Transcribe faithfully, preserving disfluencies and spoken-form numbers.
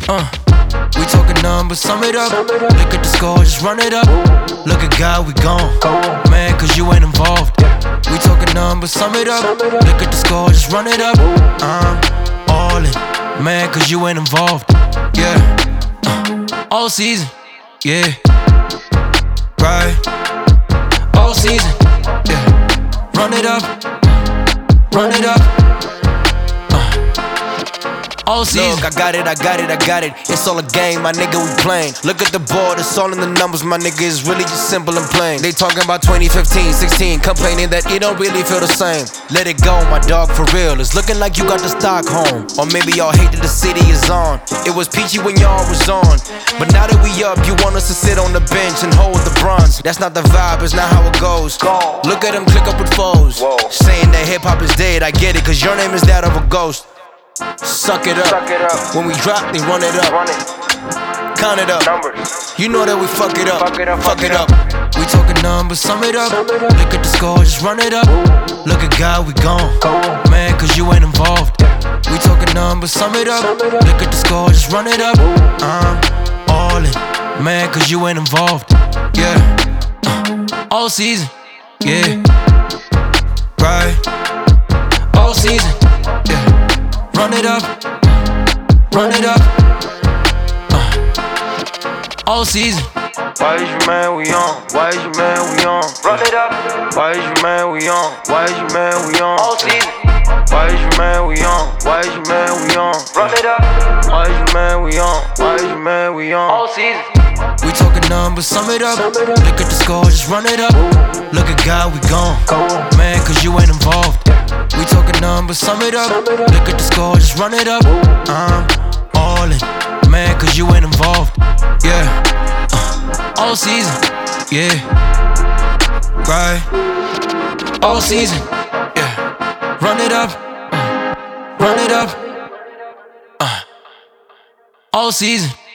Uh, we talking numbers, sum it up. Look at the score, just run it up. Look at God, we gone. Man, cause you ain't involved. We talking numbers, sum it up. Look at the score, just run it up. I'm all in. Man, cause you ain't involved. Yeah. Uh, all season. Yeah. Right. All season. Yeah. Run it up. Run it up. All season. Look, I got it, I got it, I got it. It's all a game, my nigga, we playing. Look at the board, it's all in the numbers, my nigga. It's really just simple and plain. They talking about twenty fifteen, sixteen, complaining that it don't really feel the same. Let it go, my dog, for real. It's looking like you got the Stockholm. Or maybe y'all hate that the city is on. It was peachy when y'all was on. But now that we up, you want us to sit on the bench and hold the bronze. That's not the vibe, it's not how it goes. Look at them click up with foes. Saying that hip-hop is dead, I get it, cause your name is that of a ghost. Suck it up. Suck it up. When we drop, they run it up. Run it. Count it up. Numbers. You know that we fuck it up. Fuck it up. Fuck it up. We talking numbers, sum it up. Look at the score, just run it up. Look at God, we gone. Man, cause you ain't involved. We talking numbers, sum it up. Look at the score, just run it up. I'm all in. Man, cause you ain't involved. Yeah. Uh, all season. Yeah. Right. All season. Yeah. Run it up, run it up, uh, all season. Why is you man we on? Why is you man we on? Run it up. Why is you man we on? Why is you man we on? All season. Why is you man we on? Why is you man we on? Run it up. Why is you man we on? Why is you man we on? All season. We talking numbers, sum it up. Look at the score, just run it up. Look at God, we gone. Man, cause you ain't involved. We talking numbers, sum it up. Look at the score, just run it up. I'm all in. Man, cause you ain't involved. Yeah. Uh, all season. Yeah. Right. All season. Yeah. Run it up. Uh, run it up. Uh, all season.